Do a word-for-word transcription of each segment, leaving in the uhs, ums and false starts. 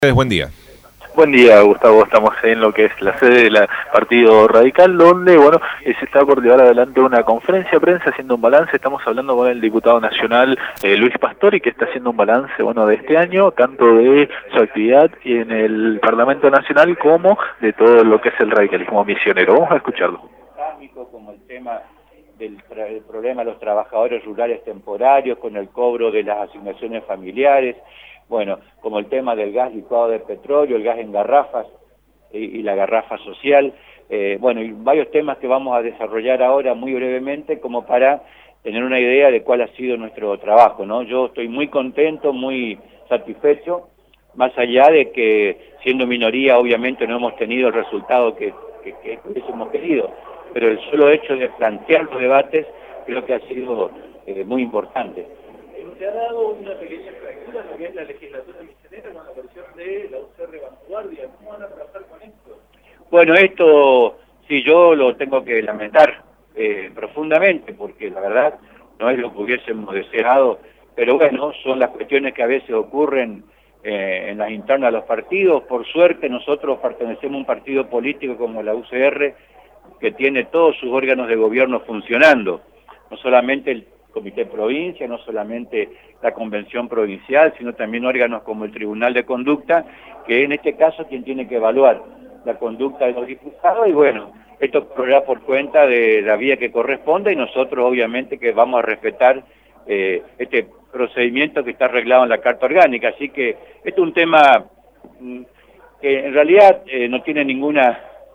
Buen día. Buen día, Gustavo. Estamos en lo que es la sede del Partido Radical, donde, bueno, se está por llevar adelante una conferencia de prensa haciendo un balance. Estamos hablando con el diputado nacional eh, Luis Pastori, que está haciendo un balance, bueno, de este año, tanto de su actividad en el Parlamento Nacional como de todo lo que es el radicalismo misionero. Vamos a escucharlo. Como el tema del el problema de los trabajadores rurales temporarios con el cobro de las asignaciones familiares. Bueno, como el tema del gas licuado de petróleo, el gas en garrafas y, y la garrafa social. Eh, bueno, y varios temas que vamos a desarrollar ahora muy brevemente como para tener una idea de cuál ha sido nuestro trabajo, ¿no? Yo estoy muy contento, muy satisfecho, más allá de que siendo minoría obviamente no hemos tenido el resultado que, que, que hubiésemos querido, pero el solo hecho de plantear los debates creo que ha sido eh, muy importante. Se ha dado una pequeña fractura en lo que es la legislatura misionera con la versión de la U C R Vanguardia. ¿Cómo van a trabajar con esto? Bueno, esto sí, yo lo tengo que lamentar eh, profundamente, porque la verdad no es lo que hubiésemos deseado, pero bueno, son las cuestiones que a veces ocurren eh, en las internas de los partidos. Por suerte nosotros pertenecemos a un partido político como la U C R, que tiene todos sus órganos de gobierno funcionando, no solamente el Comité Provincia, no solamente la Convención Provincial, sino también órganos como el Tribunal de Conducta, que en este caso quien tiene que evaluar la conducta de los diputados, y bueno, esto correrá por cuenta de la vía que corresponda, y nosotros obviamente que vamos a respetar eh, este procedimiento que está arreglado en la Carta Orgánica, así que esto es un tema mm, que en realidad eh, no tiene ninguna,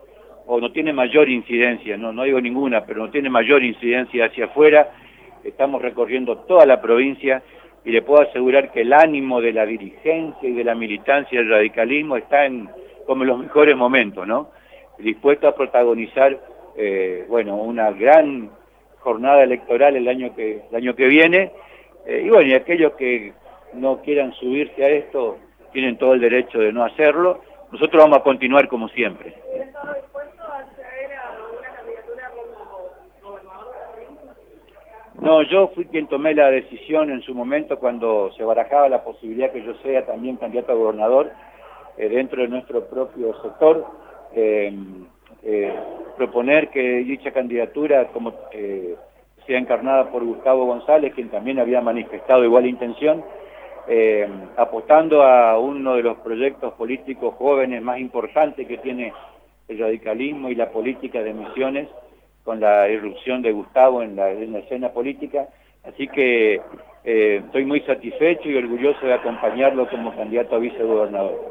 o no tiene mayor incidencia, no, no digo ninguna, pero no tiene mayor incidencia hacia afuera. Estamos recorriendo toda la provincia y le puedo asegurar que el ánimo de la dirigencia y de la militancia del radicalismo está en como en los mejores momentos, ¿no? Dispuesto a protagonizar, eh, bueno, una gran jornada electoral el año que el año que viene, eh, y bueno, y aquellos que no quieran subirse a esto tienen todo el derecho de no hacerlo. Nosotros vamos a continuar como siempre. No, yo fui quien tomé la decisión en su momento cuando se barajaba la posibilidad que yo sea también candidato a gobernador eh, dentro de nuestro propio sector, eh, eh, proponer que dicha candidatura como eh, sea encarnada por Gustavo González, quien también había manifestado igual intención, eh, apostando a uno de los proyectos políticos jóvenes más importantes que tiene el radicalismo y la política de Misiones, con la irrupción de Gustavo en la, en la escena política, así que eh, estoy muy satisfecho y orgulloso de acompañarlo como candidato a vicegobernador.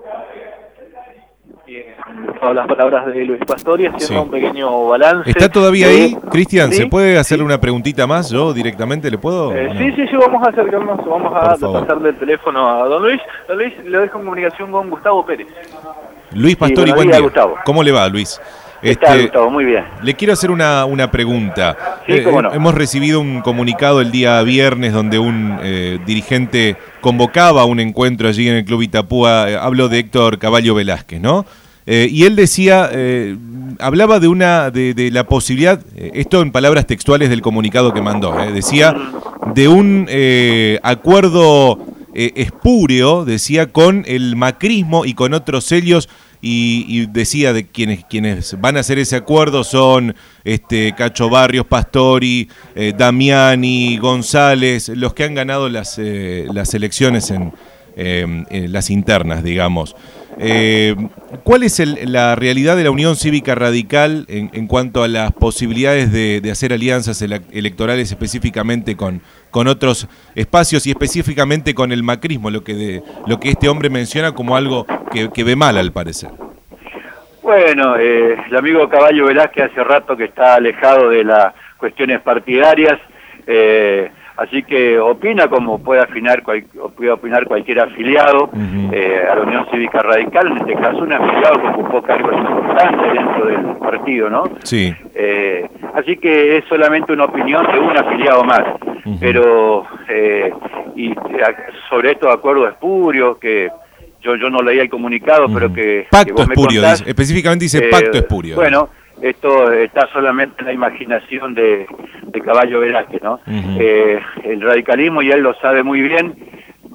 Bien, todas las palabras de Luis Pastori haciendo sí. un pequeño balance. ¿Está todavía de... ahí? Cristian, ¿Sí? ¿se puede hacerle ¿Sí? una preguntita más? ¿Yo directamente le puedo? Eh, no? Sí, sí, sí, vamos a acercarnos, vamos a pasarle el teléfono a don Luis. Don Luis, le dejo en comunicación con Gustavo Pérez. Luis Pastori, sí, buen día. Gustavo. ¿Cómo le va, Luis? ¿Qué Este, tal, Gustavo? Muy bien. Le quiero hacer una, una pregunta. Sí, cómo no. Eh, hemos recibido un comunicado el día viernes donde un eh, dirigente convocaba un encuentro allí en el Club Itapúa. Eh, hablo de Héctor Caballo Velázquez, ¿no? Eh, y él decía, eh, hablaba de una de, de la posibilidad, eh, esto en palabras textuales del comunicado que mandó, eh, decía de un eh, acuerdo eh, espúreo, decía, con el macrismo y con otros sellos. Y, y decía de quienes quienes van a hacer ese acuerdo son este Cacho Barrios, Pastori, eh, Damiani, González, los que han ganado las eh, las elecciones en, eh, en las internas, digamos. Eh, ¿Cuál es el, la realidad de la Unión Cívica Radical en, en cuanto a las posibilidades de, de hacer alianzas ele electorales específicamente con, con otros espacios y específicamente con el macrismo, lo que, de, lo que este hombre menciona como algo que, que ve mal al parecer? Bueno, eh, el amigo Caballo Velázquez hace rato que está alejado de las cuestiones partidarias, eh, así que opina como puede, afinar cual, puede opinar cualquier afiliado uh-huh. eh, a la Unión Cívica Radical, en este caso un afiliado que ocupó cargos importantes dentro del partido, ¿no? Sí. Eh, así que es solamente una opinión de un afiliado más, uh-huh. pero eh, y sobre estos acuerdos espurios que yo yo no leía el comunicado, uh-huh. pero que pacto que vos me espurio, contás, dice, específicamente dice eh, pacto espurio. Bueno, esto está solamente en la imaginación de, de Caballo Velázquez, ¿no? Uh-huh. eh, el radicalismo, y él lo sabe muy bien,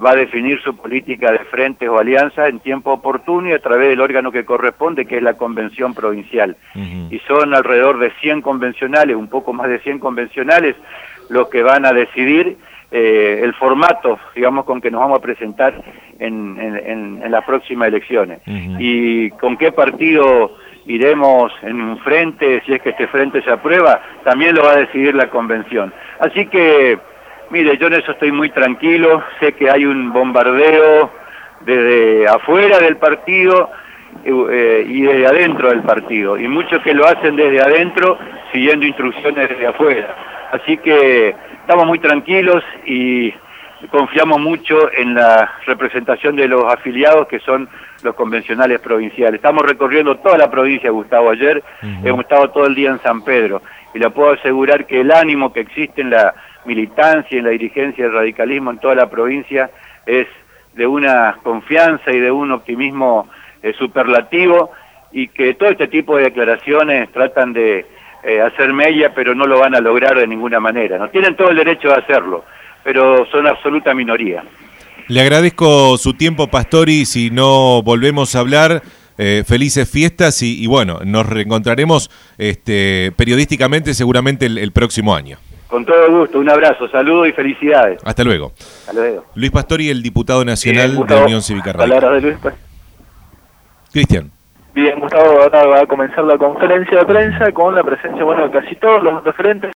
va a definir su política de frentes o alianzas en tiempo oportuno y a través del órgano que corresponde, que es la convención provincial. Uh-huh. Y son alrededor de cien convencionales, un poco más de cien convencionales, los que van a decidir eh, el formato, digamos, con que nos vamos a presentar en, en, en las próximas elecciones. Uh-huh. Y con qué partido iremos en un frente, si es que este frente se aprueba, también lo va a decidir la convención. Así que, mire, yo en eso estoy muy tranquilo, sé que hay un bombardeo desde afuera del partido eh, y desde adentro del partido, y muchos que lo hacen desde adentro siguiendo instrucciones desde afuera. Así que estamos muy tranquilos y confiamos mucho en la representación de los afiliados que son los convencionales provinciales. Estamos recorriendo toda la provincia, Gustavo, ayer uh-huh. hemos estado todo el día en San Pedro y le puedo asegurar que el ánimo que existe en la militancia y en la dirigencia del radicalismo en toda la provincia es de una confianza y de un optimismo eh, superlativo, y que todo este tipo de declaraciones tratan de eh, hacer mella, pero no lo van a lograr de ninguna manera. No tienen todo el derecho de hacerlo, pero son absoluta minoría. Le agradezco su tiempo, Pastori. Si no volvemos a hablar, eh, felices fiestas y, y bueno, nos reencontraremos este, periodísticamente seguramente el, el próximo año. Con todo gusto, un abrazo, saludos y felicidades. Hasta luego. Hasta luego. Luis Pastori, el diputado nacional Bien, de Unión Cívica Radical. Palabras de Luis. Cristian. Bien, Gustavo, ahora va a comenzar la conferencia de prensa con la presencia, bueno, de casi todos los referentes.